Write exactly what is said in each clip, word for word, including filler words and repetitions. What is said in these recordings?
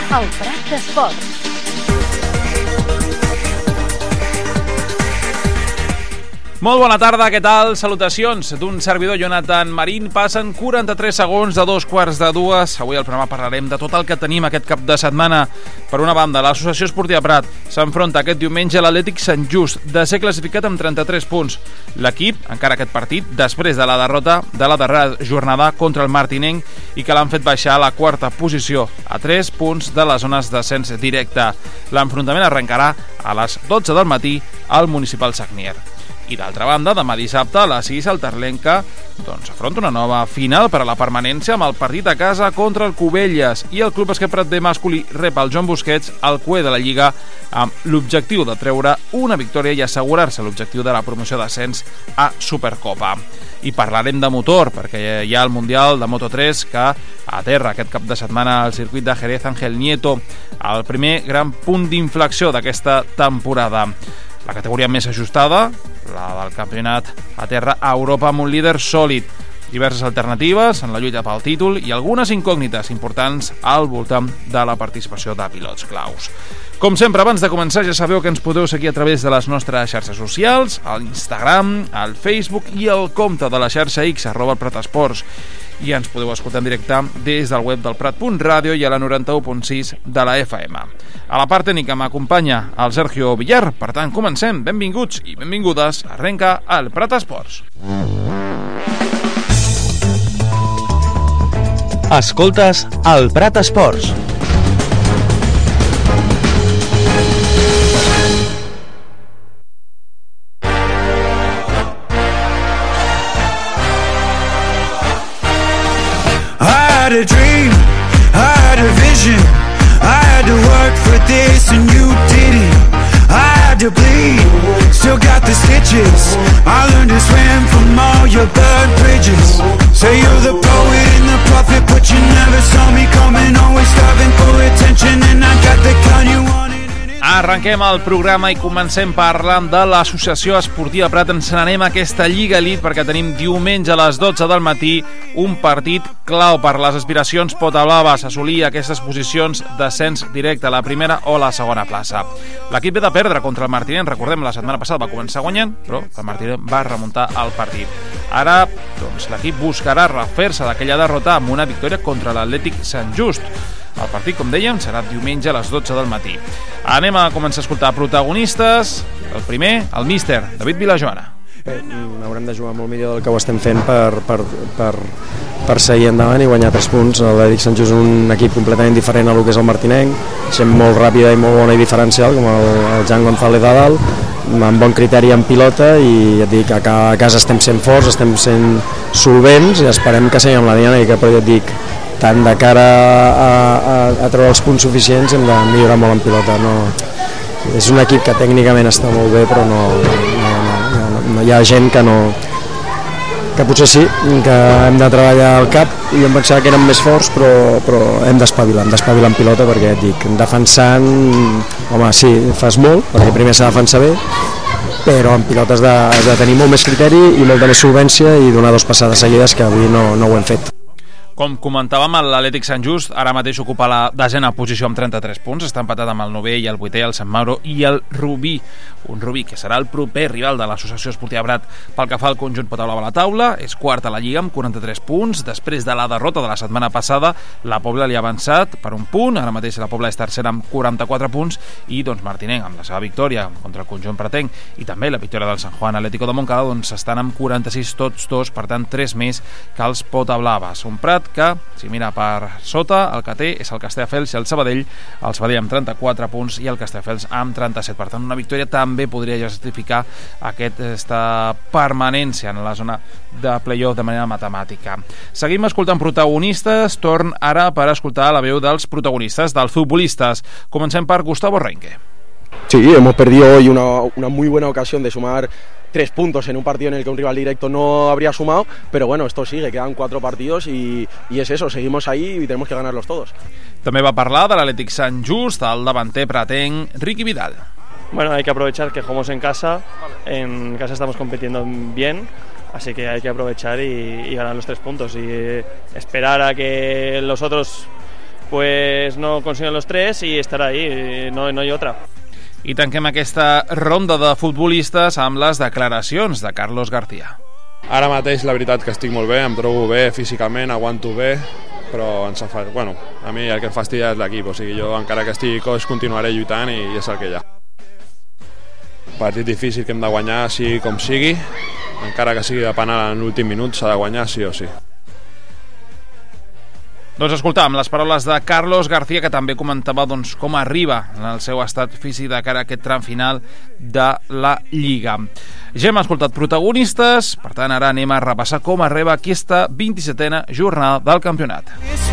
El Prat d'Esports. Molt bona tarda, què tal? Salutacions d'un servidor, Jonathan Marín. Passen quaranta-tres segons de dos quarts de dues. Avui al programa parlarem de tot el que tenim aquest cap de setmana. Per una banda, l'Associació Esportiva Prat s'enfronta aquest diumenge a l'Atlètic Sant Just, de ser classificat amb trenta-tres punts. L'equip, encara aquest partit, després de la derrota de la darrera jornada contra el Martinenc i que l'han fet baixar a la quarta posició, a tres punts de les zones d'ascens directe. L'enfrontament arrencarà a les dotze del matí al Municipal Sagnier. I d'altra banda, demà dissabte a les sis el Terlenca doncs, afronta una nova final per a la permanència amb el partit a casa contra el Cubelles, i el Club Bàsquet Prat B masculí rep el Joan Busquets al cué de la Lliga amb l'objectiu de treure una victòria i assegurar-se l'objectiu de la promoció d'ascens a Supercopa. I parlarem de motor, perquè hi ha el Mundial de Moto tres que aterra aquest cap de setmana al circuit de Jerez Ángel Nieto, el primer gran punt d'inflexió d'aquesta temporada. La categoria més ajustada, la del campionat a terra a Europa, amb un líder sòlid, diverses alternatives en la lluita pel títol i algunes incògnites importants al voltant de la participació de pilots claus. Com sempre, abans de començar, ja sabeu que ens podeu seguir a través de les nostres xarxes socials, a l'Instagram, al Facebook i al compte de la xarxa X, arroba el Prat Esports. I ens podeu escoltar en directe des del web del Prat punt ràdio i a la noranta-u punt sis de la F M. A la part tècnica m'acompanya el Sergio Villar. Per tant, comencem. Benvinguts i benvingudes. Arrenca el Prat Esports. Escoltes el Prat Esports. I had a dream, I had a vision, I had to work for this and you didn't. I had to bleed, still got the stitches. I learned to swim from all your burned bridges. Say you're the poet and the prophet, but you never saw me coming. Always starving for attention and I got the kind you wanted. Arrenquem el programa i comencem parlant de l'Associació Esportiva Prat. Ens n'anem a aquesta Lliga Elite perquè tenim diumenge a les dotze del matí un partit clau per les aspiracions potablaves a assolir aquestes posicions d'ascens directe a la primera o la segona plaça. L'equip ve de perdre contra el Martinenc, recordem, la setmana passada va començar guanyant, però el Martinenc va remuntar el partit. Ara, doncs, l'equip buscarà refer-se d'aquella derrota amb una victòria contra l'Atlètic Sant Just. El partit, com dèiem, serà diumenge a les dotze del matí. Anem a començar a escoltar protagonistes. El primer, el míster, David Vilajoana. Eh, haurem de jugar molt millor del que ho estem fent per, per, per, per seguir endavant i guanyar tres punts. L'Atlètic Sant Just és un equip completament diferent a lo que és el Martinenc, gent molt ràpida i molt bona i diferencial, com el, el Jan González a dalt, amb bon criteri en pilota, i et dic, a casa estem sent forts, estem sent solvents i esperem que seguim amb la dinàmica, però ja et dic, tant de cara a, a, a treure els punts suficients hem de millorar molt en pilota. No, és un equip que tècnicament està molt bé, però no, no, no, no, no hi ha gent que no, que potser sí, que hem de treballar al cap, i em pensava que érem més forts, però, però hem d'espavilar, hem d'espavilar en pilota, perquè et dic, defensant, home, sí, fas molt, perquè primer s'ha de defensar bé, però en pilota has de, has de tenir molt més criteri i molta més solvència i donar dos passades seguides, que avui no, no ho hem fet. Com comentàvem, l'Atlètic Sant Just ara mateix ocupa la desena posició amb trenta-tres punts, està empatat amb el novè i el vuitè, el Sant Mauro i el Rubí, un Rubí que serà el proper rival de l'Associació Esportiva Prat pel que fa al conjunt potablau a la taula. És quart a la Lliga amb quaranta-tres punts, després de la derrota de la setmana passada la Pobla li ha avançat per un punt, ara mateix la Pobla és tercera amb quaranta-quatre punts, i doncs Martinenc amb la seva victòria contra el conjunt pratenc i també la victòria del Sant Juan Atlético de Montcada doncs estan amb quaranta-sis tots dos, per tant tres més que els potablaves. Un Prat que, si mira per sota, el que té és el Castelldefels i el Sabadell, el Sabadell amb trenta-quatre punts i el Castelldefels amb trenta-set. Per tant, una victòria també podria justificar aquesta permanència en la zona de play-off de manera matemàtica. Seguim escoltant protagonistes, torn ara per escoltar la veu dels protagonistes, dels futbolistes. Comencem per Gustavo Reinke. Sí, hemos perdido hoy una, una muy buena ocasión de sumar tres puntos en un partido en el que un rival directo no habría sumado, pero bueno, esto sigue, quedan cuatro partidos y, y es eso, seguimos ahí y tenemos que ganarlos todos. També va parlar de l'Atlètic Sant Just, el davanter pratenc Ricky Vidal. Bueno, hay que aprovechar que jugamos en casa, en casa estamos compitiendo bien, así que hay que aprovechar y, y ganar los tres puntos y esperar a que los otros pues no consiguen los tres y estar ahí, no, no hi ha otra. I tanquem aquesta ronda de futbolistes amb les declaracions de Carlos García. Ara mateix la veritat que estic molt bé, em trobo bé físicament, aguanto bé, però ens fa... bueno, a mi el que em fastidia és l'equip, o sigui, jo encara que estigui coix continuaré lluitant i, i és el que hi ha. Partit difícil que hem de guanyar, sigui com sigui, encara que sigui de penal en l'últim minut, s'ha de guanyar sí o sí. Doncs escoltàvem les paraules de Carlos García, que també comentava doncs, com arriba en el seu estat físic de cara a aquest tram final de la Lliga. Ja hem escoltat protagonistes, per tant ara anem a repassar com arriba aquesta vint-i-setena jornada del campionat.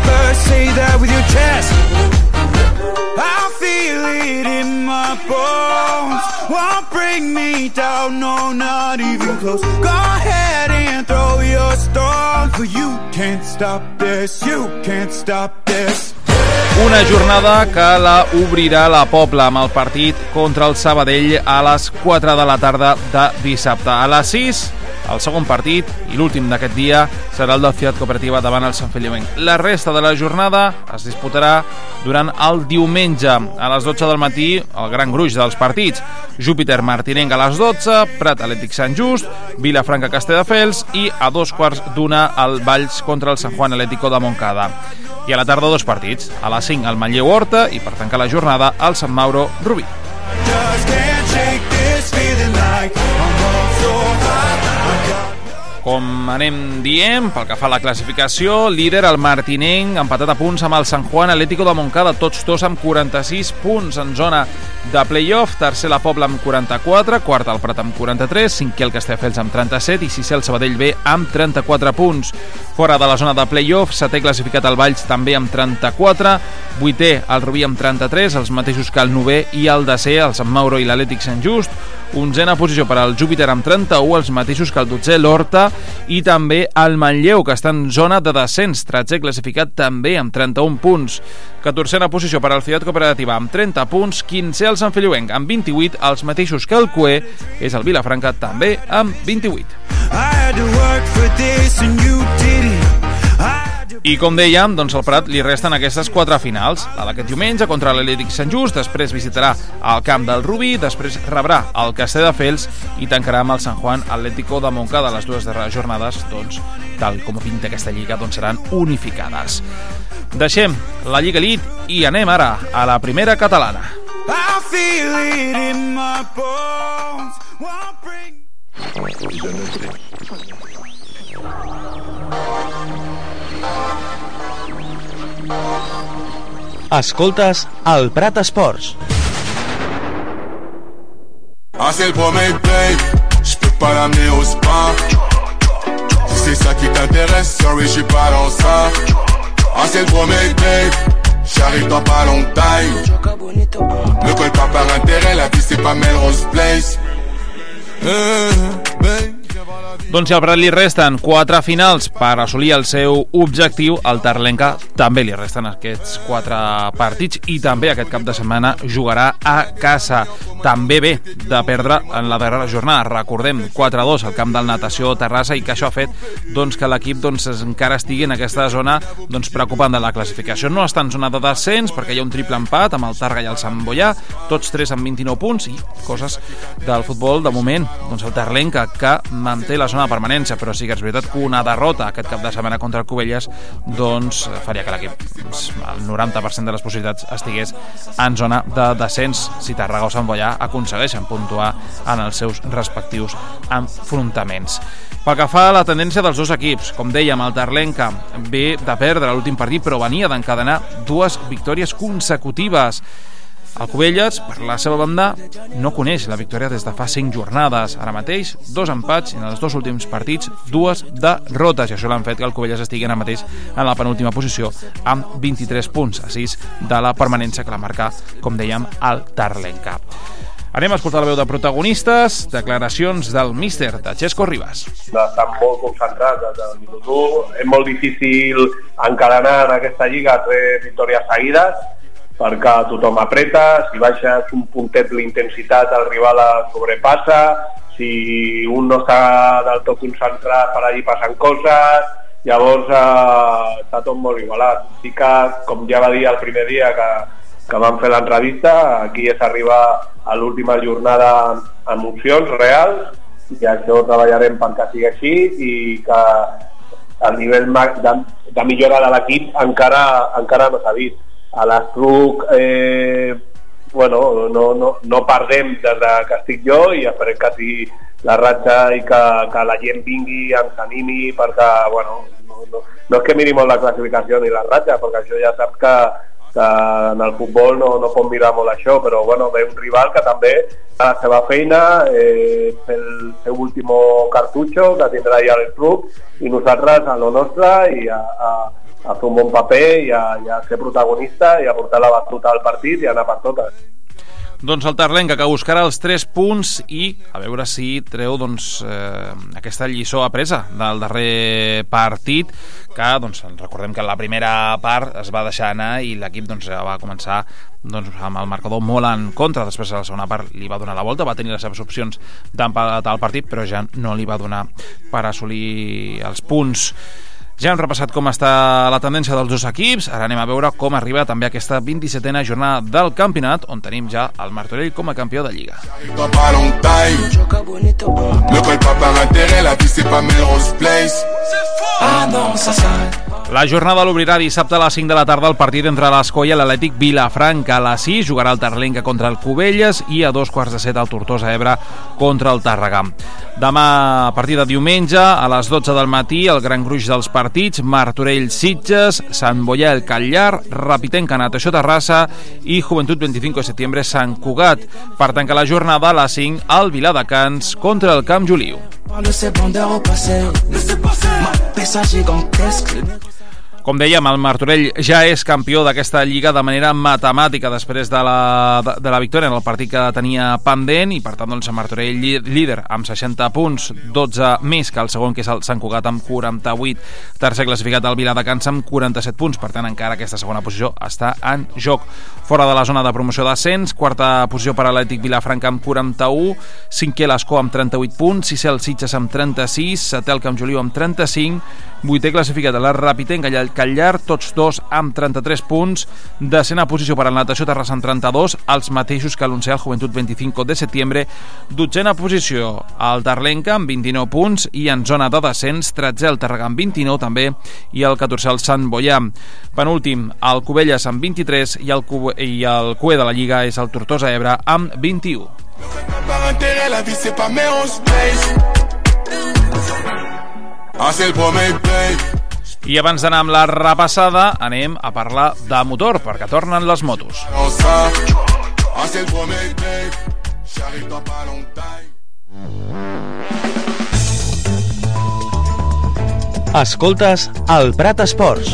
I feel it in my bones, won't bring me down, no, not even close. Go ahead and throw your stones, but you can't stop this, you can't stop this. Una jornada que la obrirà la Pobla amb el partit contra el Sabadell a les quatre de la tarda de dissabte. A les sis, el segon partit i l'últim d'aquest dia serà el del Ciutat Cooperativa davant el Sant Feliuenc. La resta de la jornada es disputarà durant el diumenge a les dotze del matí, el gran gruix dels partits. Júpiter Martinenc a les dotze, Prat Atlètic Sant Just, Vilafranca Castelldefels i a dos quarts d'una el Valls contra el San Juan Atlético de Montcada. I a la tarda dos partits, a les cinc el Manlleu Horta i per tancar la jornada el Sant Mauro Rubí. Com anem dient, pel que fa a la classificació, líder el Martinenc, empatat a punts amb el San Juan Atlético de Montcada, tots dos amb quaranta-sis punts en zona de play-off, tercer la Pobla amb quaranta-quatre, quart el Prat amb quaranta-tres, cinquè el Castelldefels amb trenta-set i sisè el Sabadell B amb trenta-quatre punts. Fora de la zona de play-off, setè classificat el Valls també amb trenta-quatre, vuitè el Rubí amb trenta-tres, els mateixos que el novè i el desè, el Sant Mauro i l'Atlètic Sant Just, onzena posició per al Júpiter amb trenta-u, els mateixos que el dotzè l'Horta i també el Manlleu, que està en zona de descens, tretzè classificat també amb trenta-un punts. catorzena posició per al Ciutat Cooperativa amb trenta punts, quinzè el Sant Feliuenc amb vint-i-vuit, els mateixos que el Cué, és el Vilafranca també amb vint-i-vuit. I com dèiem, doncs al Prat li resten aquestes quatre finals, la d'aquest diumenge contra l'Atlètic Sant Just, després visitarà el camp del Rubí, després rebrà el Castelldefels i tancarà amb el San Juan Atlético de Montcada. Les dues darreres jornades, doncs, tal com pinta aquesta lliga, doncs seran unificades. Deixem la Lliga Elite i anem ara a la primera catalana. I feel it in my bones, won't bring... Escoltes el Prat Esports. Ah, c'est le premier break, je peux pas l'amener au spa. Si c'est ça qui t'intéresse, sorry, je suis pas dans ça. Ah, c'est le premier break, j'arrive dans pas longtemps. Me colle pas par intérêt, la vie c'est pas Melrose Place. Eh, babe. Doncs si al Prat li resten quatre finals per assolir el seu objectiu, al Tarlenca també li resten aquests quatre partits i també aquest cap de setmana jugarà a casa. També bé de perdre en la darrera jornada, recordem, quatre a dos al camp del Natació Terrassa, i que això ha fet doncs, que l'equip doncs, encara estigui en aquesta zona doncs, preocupant de la classificació. No està en zona de descens perquè hi ha un triple empat amb el Targa i el Sant Boià, tots tres amb vint-i-nou punts, i coses del futbol de moment, doncs el Tarlenca que manté la zona de permanència, però sí que és veritat que una derrota aquest cap de setmana contra el Cubelles doncs faria que l'equip, el noranta per cent de les possibilitats estigués en zona de descens si Tàrrega o Sant Boià aconsegueixen puntuar en els seus respectius enfrontaments. Pel que fa a la tendència dels dos equips, com dèiem, el Tarlenca ve de perdre l'últim partit però venia d'encadenar dues victòries consecutives. El Cubelles, per la seva banda, no coneix la victòria des de fa cinc jornades. Ara mateix, dos empats i en els dos últims partits, dues derrotes. I això l'han fet que el Cubelles estigui ara mateix en la penúltima posició amb vint-i-tres punts, a sis de la permanència que la marca, com dèiem, el Tarlenca. Anem a escoltar la veu de protagonistes, declaracions del míster, de Xesco Ribas. Estan molt concentrats des del minut u. És molt difícil encadenar en aquesta lliga tres victòries seguides, perquè tothom apreta, si baixes un puntet l'intensitat el rival es sobrepassa, si un no està del tot concentrat per allí passen coses, llavors eh, està tot molt igualat. Sí que, com ja va dir el primer dia que, que vam fer l'entrevista, aquí és arribar a l'última jornada amb opcions reals, i això treballarem perquè sigui així, i que el nivell de, de millora de l'equip encara, encara no s'ha vist. A l'Estruc eh, bueno, no, no, no perdem des que estic jo, i esperem que sigui la ratxa i que, que la gent vingui, ens animi, perquè bueno, no, no, no és que miri molt la classificació ni la ratxa, perquè això ja saps que, que en el futbol no, no pot mirar molt això, però bueno, ve un rival que també fa la seva feina, eh, el seu últim cartutxo que tindrà ja l'Estruc, i nosaltres a lo nostre, i a, a a fer un bon paper, i a, i a ser protagonista, i a portar la batuta al partit i a anar per totes. Doncs el Tarlenca, que buscarà els tres punts i a veure si treu doncs, eh, aquesta lliçó apresa del darrer partit, que doncs, recordem que en la primera part es va deixar anar i l'equip doncs, va començar doncs, amb el marcador molt en contra. Després a la segona part li va donar la volta, va tenir les seves opcions d'empatar el partit, però ja no li va donar per assolir els punts. Ja hem repassat com està la tendència dels dos equips, ara anem a veure com arriba també aquesta vint-i-setena jornada del campionat, on tenim ja el Martorell com a campió de Lliga. La jornada l'obrirà dissabte a les cinc de la tarda el partit entre l'Escó i l'Atlètic Vilafranca. A les sis jugarà el Tarlenca contra el Cubelles i a dos quarts de set el Tortosa Ebre contra el Tàrrega. Demà, partit de diumenge, a les dotze del matí, el gran gruix dels partits, Martorell-Sitges, Sant Boià-El Catllar, Rapitenca Natació Terrassa i Joventut vint-i-cinc de setembre Sant Cugat. Per tancar la jornada, a les cinc, el Viladecans contra el Camp Joliu. Com dèiem, el Martorell ja és campió d'aquesta lliga de manera matemàtica després de la, de, de la victòria en el partit que tenia pendent, i per tant doncs, el Martorell líder amb seixanta punts, dotze més que el segon, que és el Sant Cugat, amb quaranta-vuit, tercer classificat el Viladecans amb quaranta-set punts, per tant encara aquesta segona posició està en joc. Fora de la zona de promoció d'ascens, quarta posició per a l'Atlètic Vilafranca amb quaranta-u, cinquè l'Escó amb trenta-vuit punts, sisè el Sitges amb trenta-sis, setè el Camp Joliu amb trenta-cinc, vuitè classificat a la Rapitenca i el Catllar, tots dos amb trenta-tres punts, desena posició per al Natació Terrassa amb trenta-dos, els mateixos que l'onzè el Joventut vint-i-cinc de setembre, dotzena posició al Tarlenca amb vint-i-nou punts, i en zona de descens tretzè el Tàrrega amb vint-i-nou també, i el catorzè el Sant Boià. Penúltim el Cubelles amb vint-i-tres, i el, Cube, i el cué de la Lliga és el Tortosa Ebre amb vint-i-u. I abans d'anar amb la repassada, anem a parlar de motor, perquè tornen les motos. Escoltes el Prat Esports.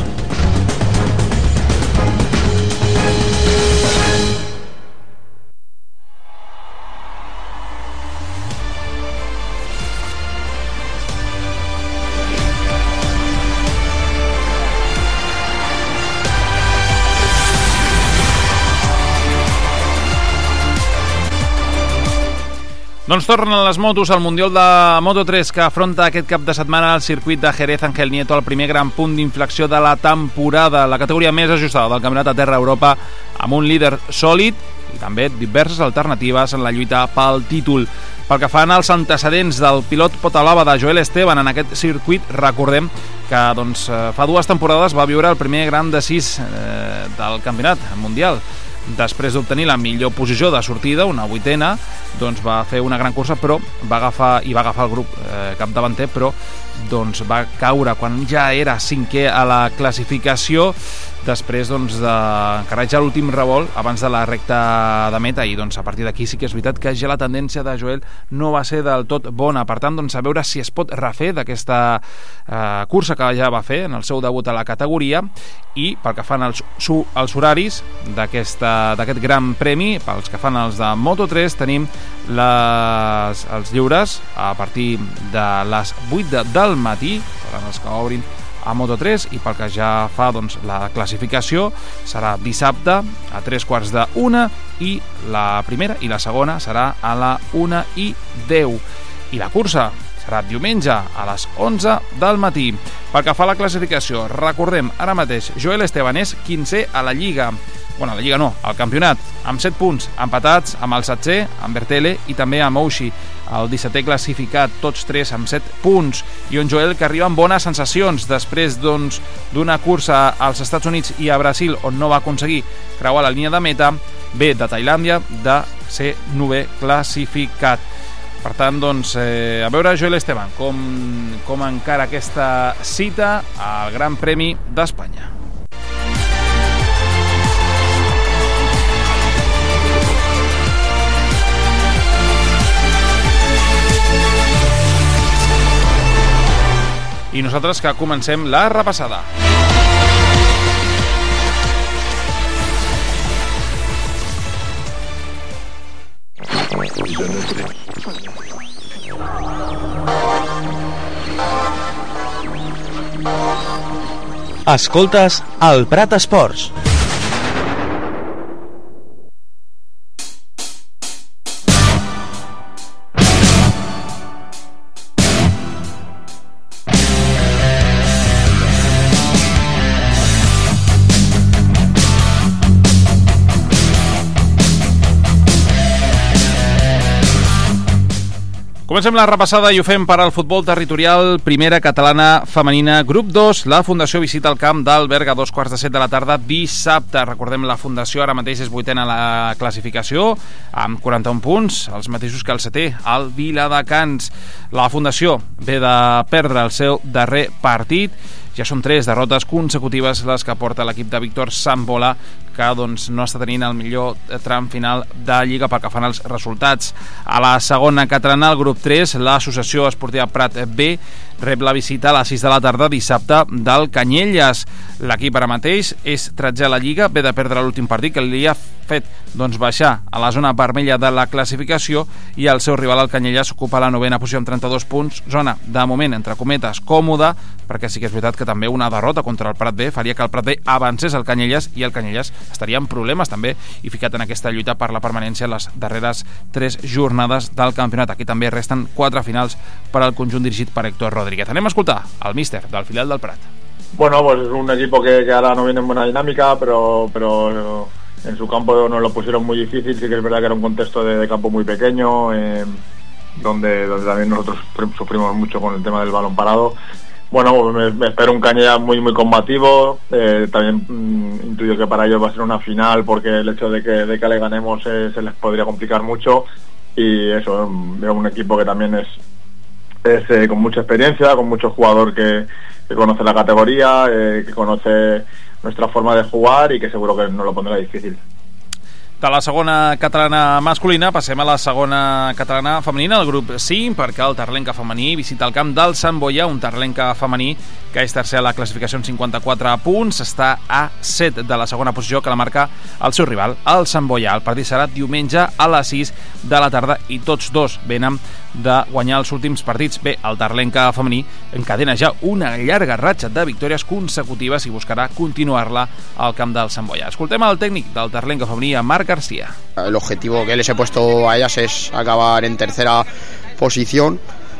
Doncs tornen les motos al Mundial de Moto tres, que afronta aquest cap de setmana el circuit de Jerez Ángel Nieto, el primer gran punt d'inflexió de la temporada, la categoria més ajustada del Campionat de Terra a Europa, amb un líder sòlid i també diverses alternatives en la lluita pel títol. Pel que fan als antecedents del pilot Potalava de Joel Esteban en aquest circuit, recordem que doncs, fa dues temporades va viure el primer gran de sis eh, del Campionat Mundial. Després d'obtenir la millor posició de sortida, una vuitena, doncs va fer una gran cursa, però va agafar i va agafar el grup eh, capdavanter, però doncs va caure quan ja era cinquè a la classificació, després doncs, d'encarregar l'últim revolt abans de la recta de meta, i doncs, a partir d'aquí sí que és veritat que ja la tendència de Joel no va ser del tot bona. Per tant, doncs, a veure si es pot refer d'aquesta eh, cursa que ja va fer en el seu debut a la categoria. I pel que fan els, els horaris d'aquest gran premi, pels que fan els de Moto tres, tenim les, els lliures a partir de les vuit de, del matí, seran els que obrin a Moto tres, i pel que ja fa doncs, la classificació serà dissabte a tres quarts de una, i la primera i la segona serà a la una i deu. I la cursa serà diumenge a les onze del matí. Pel que fa a la classificació, recordem, ara mateix Joel Esteban és quinzè a la Lliga. Bueno, a la Lliga no, al campionat, amb set punts, empatats amb el setzè, amb Bertele i també amb Oushi, el dissetè classificat, tots tres amb set punts, i un Joel que arriba amb bones sensacions després doncs, d'una cursa als Estats Units i a Brasil on no va aconseguir creuar la línia de meta, ve de Tailàndia de ser novè classificat. Per tant, doncs, eh, a veure Joel Esteban com, com encara aquesta cita al Gran Premi d'Espanya. I nosaltres que comencem la repassada. Escoltes el Prat Esports. Comencem la repassada i ho fem per al futbol territorial. Primera catalana femenina, grup dos. La Fundació visita el camp del Berga a dos quarts de set de la tarda dissabte. Recordem, la Fundació ara mateix és vuitena a la classificació amb quaranta-un punts, els mateixos que el setè, el Viladecans. La Fundació ve de perdre el seu darrer partit. Ja són tres derrotes consecutives les que porta l'equip de Víctor Sambola, que doncs, no està tenint el millor tram final de Lliga pel que fan els resultats. A la segona catalana, el grup tres, l'Associació Esportiva Prat B rep la visita a les sis de la tarda dissabte del Canyelles. L'equip ara mateix és tretzè a la Lliga, ve de perdre l'últim partit que li ha fet doncs, baixar a la zona vermella de la classificació, i el seu rival, el Canyelles, ocupa la novena posició amb trenta-dos punts, zona de moment, entre cometes, còmoda, perquè sí que és veritat que també una derrota contra el Prat B faria que el Prat B avancés al Canyelles i el Canyelles estaria en problemes també i ficat en aquesta lluita per la permanència en les darreres tres jornades del campionat. Aquí també resten quatre finals per al conjunt dirigit per Héctor Rodríguez. Anem a escoltar el míster del filial del Prat. Bueno, pues es un equipo que, que ahora no viene en buena dinámica, pero, pero en su campo nos lo pusieron muy difícil. Sí que es verdad que era un contexto de, de campo muy pequeño, eh, donde, donde también nosotros sufrimos mucho con el tema del balón parado. Bueno, me, me espero un Cañellas muy muy combativo, eh, también mmm, intuyo que para ellos va a ser una final porque el hecho de que, de que le ganemos eh, se les podría complicar mucho, y eso, veo un equipo que también es, es eh, con mucha experiencia, con mucho jugador que, que conoce la categoría, eh, que conoce nuestra forma de jugar y que seguro que nos lo pondrá difícil. De la segona catalana masculina passem a la segona catalana femenina, el grup cinc, perquè el Tarlenca femení visita el camp del Sant Boià, un Tarlenca femení que és tercer a la classificació amb cinquanta-quatre punts, està a set de la segona posició que la marca el seu rival, el Sant Boià. El partit serà diumenge a les sis de la tarda i tots dos venen de guanyar els últims partits. Bé, el Tarlenca femení encadena ja una llarga ratxa de victòries consecutives i buscarà continuar-la al camp del Sant Boià. Escoltem el tècnic del Tarlenca femení, Marc García. El objetivo que les he puesto a ellas es acabar en tercera posición.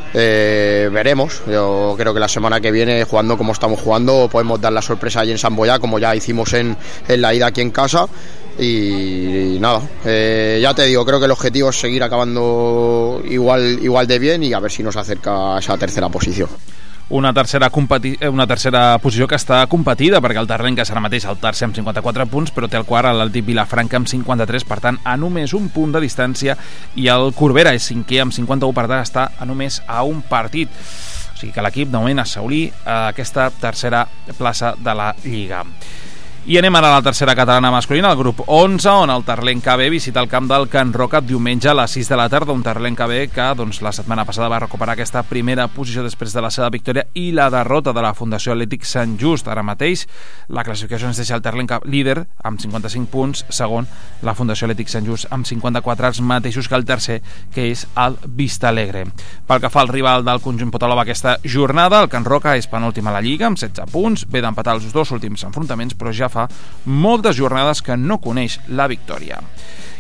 Eh, veremos, yo creo que la semana que viene, jugando como estamos jugando, podemos dar la sorpresa allí en Sant Boià, como ya hicimos en, en la ida aquí en casa. Y, y nada, eh, ya te digo, creo que el objetivo es seguir acabando igual, igual de bien y a ver si nos acerca a esa tercera posición. Una tercera, competi- una tercera posició que està competida, perquè el Tarlenca serà mateix el tercer amb cinquanta-quatre punts, però té el quart l'Atlètic Vilafranca amb cinquanta-tres, per tant a només un punt de distància, i el Corbera és cinquè amb cinquanta-u, per tant està a només a un partit. O sigui que l'equip de moment assolir aquesta tercera plaça de la Lliga. I anem ara a la tercera catalana masculina, el grup onze, on el Tarlenca B visita el camp del Can Roca diumenge a les sis de la tarda, un Tarlenca B que doncs, la setmana passada va recuperar aquesta primera posició després de la seva victòria i la derrota de la Fundació Atlètic Sant Just. Ara mateix la classificació ens deixa el Tarlenca líder amb cinquanta-cinc punts, segon la Fundació Atlètic Sant Just amb cinquanta-quatre, els mateixos que el tercer, que és el Vistalegre. Pel que fa al rival del conjunt Potolova aquesta jornada, el Can Roca és penúltim a la Lliga amb setze punts, ve d'empatar els dos últims enfrontaments, però ja fa moltes jornades que no coneix la victòria.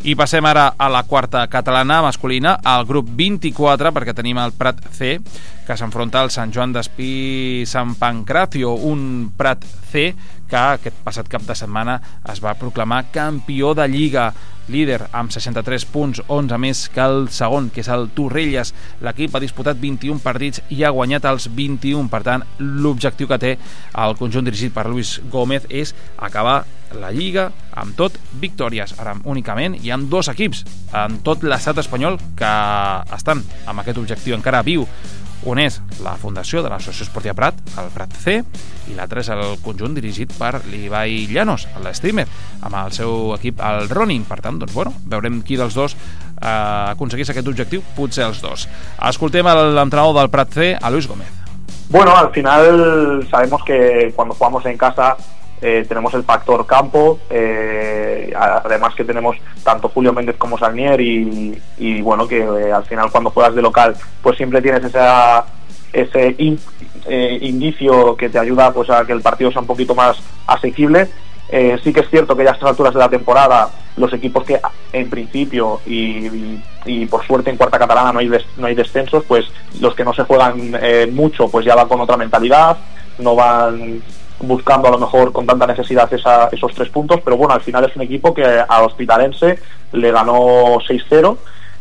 I passem ara a la quarta catalana masculina, al grup vint-i-quatre, perquè tenim el Prat C, que s'enfronta al Sant Joan d'Espí Sant Pancracio, un Prat C que aquest passat cap de setmana es va proclamar campió de Lliga, líder amb seixanta-tres punts, onze més que el segon, que és el Torrelles. L'equip ha disputat vint-i-un partits i ha guanyat els vint-i-un. Per tant, l'objectiu que té el conjunt dirigit per Luis Gómez és acabar la Lliga amb tot victòries. Ara únicament hi ha dos equips en tot l'estat espanyol que estan amb aquest objectiu encara viu. Un és la fundació de l'Associació Esportiva Prat, el Prat C, i l'altre és el conjunt dirigit per l'Ibai Llanos, l'streamer, amb el seu equip, el Ronin. Per tant, doncs, bueno, veurem qui dels dos eh, aconseguís aquest objectiu, potser els dos. Escoltem l'entrenador del Prat C, a Luis Gómez. Bueno, al final sabemos que cuando jugamos en casa Eh, tenemos el factor campo, eh, además que tenemos tanto Julio Méndez como Sagnier y, y bueno, que eh, al final cuando juegas de local pues siempre tienes esa, ese in, eh, indicio que te ayuda pues a que el partido sea un poquito más asequible. Eh, sí que es cierto que ya a estas alturas de la temporada los equipos que en principio y, y, y por suerte en cuarta catalana no hay, des, no hay descensos, pues los que no se juegan eh, mucho pues ya van con otra mentalidad, no van buscando a lo mejor con tanta necesidad esa, esos tres puntos, pero bueno, al final es un equipo que al Hospitalense le ganó seis cero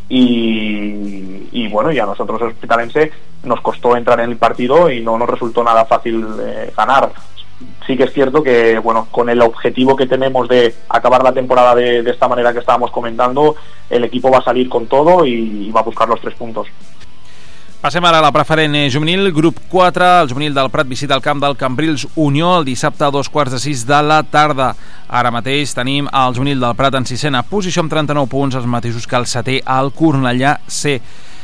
y, y bueno, y a nosotros el Hospitalense nos costó entrar en el partido y no nos resultó nada fácil eh, ganar. Sí que es cierto que bueno, con el objetivo que tenemos de acabar la temporada de, de esta manera que estábamos comentando, el equipo va a salir con todo y, y va a buscar los tres puntos. Passem ara a la preferent juvenil, grup quatre, el juvenil del Prat visita el camp del Cambrils Unió el dissabte a dos quarts de sis de la tarda. Ara mateix tenim el juvenil del Prat en sisena posició amb trenta-nou punts, els mateixos que el setè, el Cornellà C.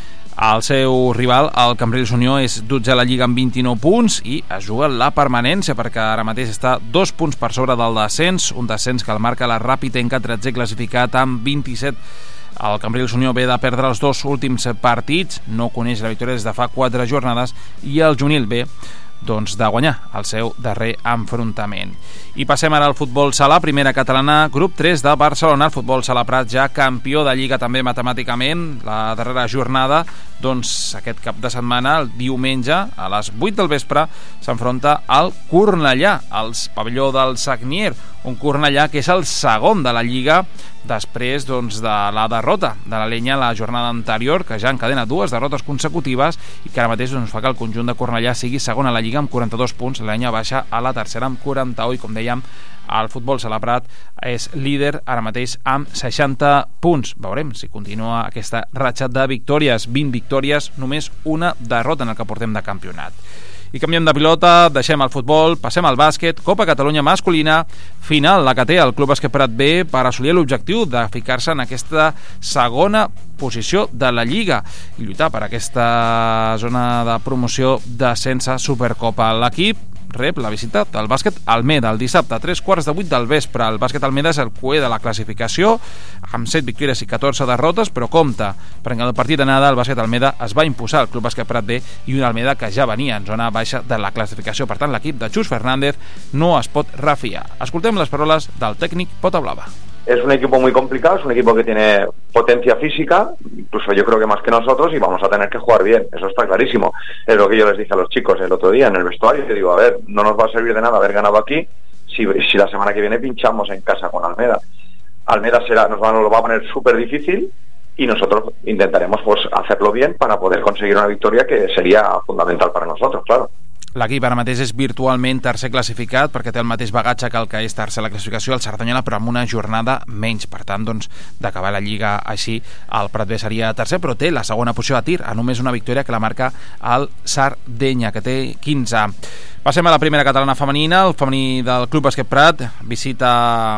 El seu rival, el Cambrils Unió, és dotzè a la Lliga amb vint-i-nou punts i es juga la permanència perquè ara mateix està dos punts per sobre del descens, un descens que el marca la Ràpitenca, tretzè classificat amb vint-i-set. El Cambrils Unió ve de perdre els dos últims partits, no coneix la victòria des de fa quatre jornades i el juvenil ve doncs, de guanyar el seu darrer enfrontament. I passem ara al futbol sala, primera catalana, grup tres de Barcelona, el futbol sala Prat ja campió de Lliga també matemàticament, la darrera jornada, doncs aquest cap de setmana, el diumenge, a les vuit del vespre, s'enfronta al Cornellà, al pavelló del Sagnier, un Cornellà que és el segon de la Lliga després doncs, de la derrota de la Lenya la jornada anterior, que ja encadena dues derrotes consecutives i que ara mateix doncs, fa que el conjunt de Cornellà sigui segon a la Lliga amb quaranta-dos punts, la Lenya baixa a la tercera amb quaranta-u i com dèiem el futbol sala Prat és líder ara mateix amb seixanta punts. Veurem si continua aquesta ratxa de victòries, vint victòries, només una derrota en el que portem de campionat. I canviem de pilota, deixem el futbol, passem al bàsquet, Copa Catalunya masculina, final la que té el Club Bàsquet Prat B per assolir l'objectiu de ficar-se en aquesta segona posició de la Lliga i lluitar per aquesta zona de promoció de sense Supercopa. L'equip rep la visita del Bàsquet Almeda el dissabte a tres quarts de vuit del vespre. El Bàsquet Almeda és el cuer de la classificació amb set victòries i catorze derrotes, però compta, perquè en el partit d'anada el Bàsquet Almeda es va imposar al Club Bàsquet Prat B i un Almeda que ja venia en zona baixa de la classificació. Per tant, l'equip de Xus Fernández no es pot refiar. Escoltem les paraules del tècnic Pota Blava. Es un equipo muy complicado, es un equipo que tiene potencia física, incluso yo creo que más que nosotros, y vamos a tener que jugar bien, eso está clarísimo. Es lo que yo les dije a los chicos el otro día en el vestuario, yo digo, a ver, no nos va a servir de nada haber ganado aquí si, si la semana que viene pinchamos en casa con Almeda. Almeda será, nos, va, nos lo va a poner súper difícil y nosotros intentaremos pues hacerlo bien para poder conseguir una victoria que sería fundamental para nosotros, claro. L'equip ara mateix és virtualment tercer classificat perquè té el mateix bagatge que el que és tercer a la classificació, el Cerdanyola, però amb una jornada menys. Per tant, doncs, d'acabar la Lliga així, el Prat B seria tercer, però té la segona posició a tir, a només una victòria que la marca el Sardenya, que té quinze. Passem a la primera catalana femenina. El femení del Club Bàsquet Prat visita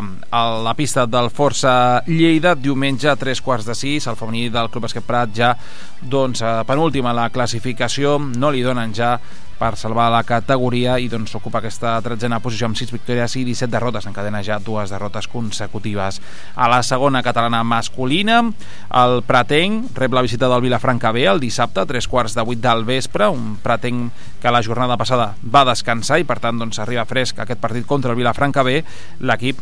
a la pista del Força Lleida diumenge a tres quarts de sis. El femení del Club Bàsquet Prat ja doncs, penúltima a la classificació, no li donen ja per salvar la categoria i doncs ocupa aquesta tretzena posició amb sis victòries i disset derrotes, encadena ja dues derrotes consecutives. A la segona catalana masculina, el Pratenc rep la visita del Vilafranca B el dissabte a tres quarts de vuit del vespre, un Pratenc que la jornada passada va descansar i per tant doncs arriba fresc aquest partit contra el Vilafranca B. L'equip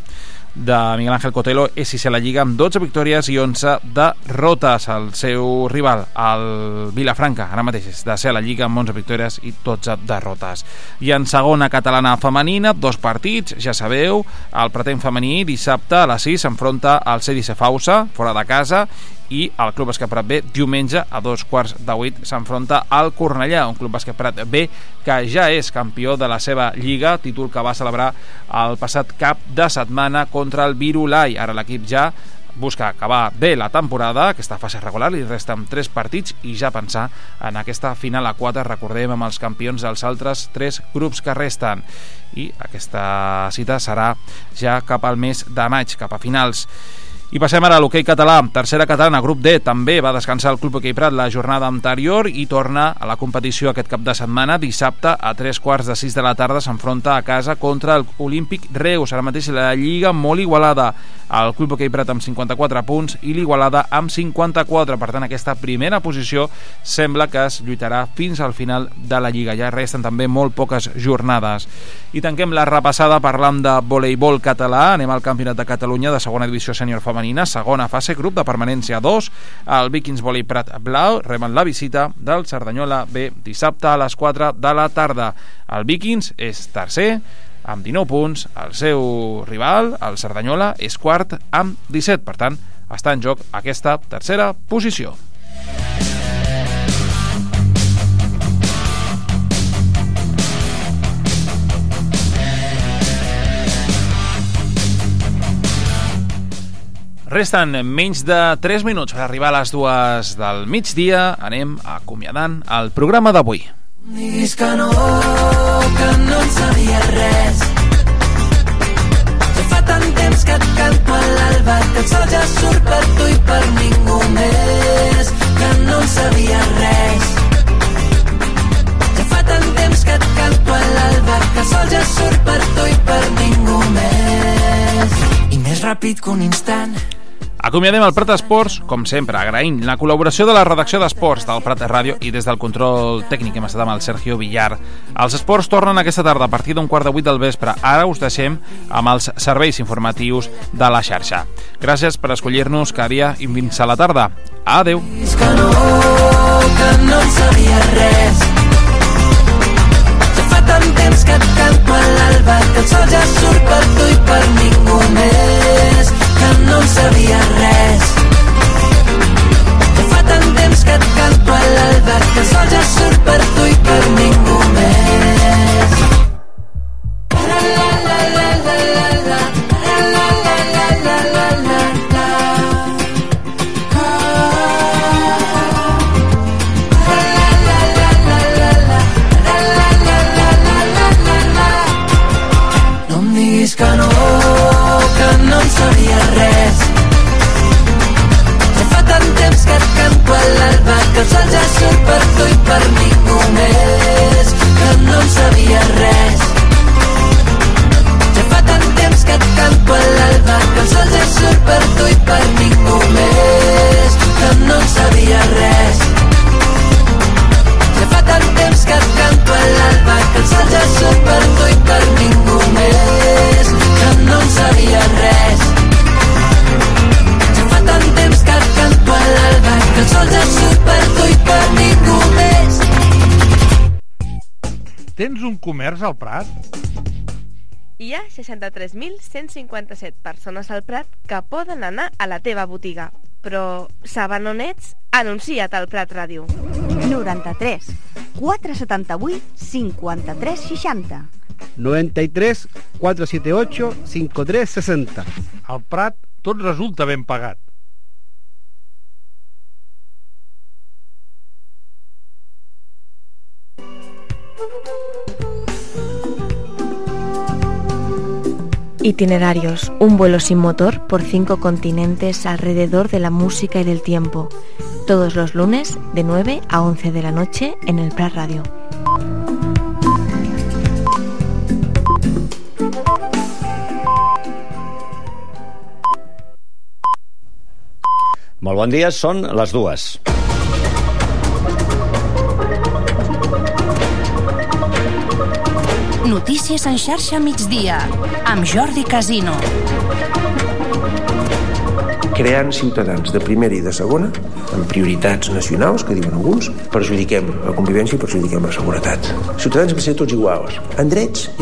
de Miguel Ángel Cotelo és sisè a la Lliga amb dotze victòries i onze derrotes. El seu rival, el Vilafranca, ara mateix és desè a la Lliga amb onze victòries i dotze derrotes. I en segona catalana femenina, dos partits, ja sabeu, el Pretén femení dissabte a les sis s'enfronta al C D C Fausa, fora de casa, i el Club Bàsquet Prat B diumenge a dos quarts de vuit s'enfronta al Cornellà, un Club Bàsquet Prat B que ja és campió de la seva lliga, títol que va celebrar el passat cap de setmana contra el Virolai. Ara l'equip ja busca acabar bé la temporada, aquesta fase regular, li resten tres partits i ja pensar en aquesta final a quatre, recordem, amb els campions dels altres tres grups que resten. I aquesta cita serà ja cap al mes de maig, cap a finals. I passem ara a l'hoquei català, tercera catalana, grup D. També va descansar el Club Hoquei Prat la jornada anterior i torna a la competició aquest cap de setmana. Dissabte a tres quarts de sis de la tarda s'enfronta a casa contra el Olímpic Reus. Ara mateix la lliga molt igualada, el Club Hoquei Prat amb cinquanta-quatre punts i l'Igualada amb cinquanta-quatre. Per tant, aquesta primera posició sembla que es lluitarà fins al final de la lliga. Ja resten també molt poques jornades. I tanquem la repassada parlant de voleibol català. Anem al Campionat de Catalunya de segona divisió sènior femenina, segona fase, grup de permanència dos. El Vikings Volei Prat Blau reben la visita del Cerdanyola B dissabte a les quatre de la tarda. El Vikings és tercer amb dinou punts, el seu rival, el Cerdanyola, és quart amb disset. Per tant, està en joc aquesta tercera posició. Resten menys de tres minuts per arribar a les dues del migdia. Anem acomiadant el programa d'avui. Diguis que no, que no en sabia res. Ja fa tant temps que et canto a l'alba, que el sol ja surt per tu i per ningú més, que no en sabia res. Ja fa tant temps que et canto a l'alba, que el sol ja surt per tu i per ningú més. I més ràpid que un instant. Acomiadem el Prat Esports, com sempre, agraint la col·laboració de la redacció d'Esports del Prat Ràdio i des del control tècnic hem estat amb el Sergio Villar. Els esports tornen aquesta tarda a partir d'un quart de vuit del vespre. Ara us deixem amb els serveis informatius de la xarxa. Gràcies per escollir-nos cada dia i fins a la tarda. Adeu. Que no, que no en sabia res. Ja fa tant temps que et canto a l'alba, que el sol ja surt per tu i per ningú més, que no en sabia res. Ja fa tant temps que et canto a l'alba, que el sol ja surt per tu i per ningú més. La la la la la la la, la la la la la la la la. La la la la la la, la la la la la la la. No em diguis que no, que no en sabia res. Ja fa tant temps que et canto a l'alba, que el sol ja surt per tu i per ningú més, que no en sabia res. Ja fa tant temps que et canto a l'alba, que el sol ja surt per tu i per ningú més, que no en sabia res. Ja fa tant temps que et canto a l'alba, que el sol ja surt per tu i per ningú més, que no en sabia res. Ja fa tant temps que et canto a l'alba, que el sol ja surt per tu i per ningú més. Tens un comerç al Prat? Hi ha seixanta-tres mil cent cinquanta-set persones al Prat que poden anar a la teva botiga. Però saben on ets? Anuncia't al Prat Ràdio. noranta-tres quatre setanta-vuit cinquanta-tres seixanta. noventa y tres cuatrocientos setenta y ocho cincuenta y tres sesenta. Al Prat tot resulta ben pagat. Itinerarios, un vuelo sin motor por cinco continentes alrededor de la música y del tiempo. Todos los lunes de nueve a once de la noche en el Prat Radio. Molt bon dia, són les dues. Notícies en xarxa migdia, amb Jordi Casino. Creant ciutadans de primera i de segona, amb prioritats nacionals, que diuen alguns, perjudiquem la convivència i perjudiquem la seguretat. Ciutadans han de ser tots iguals, en drets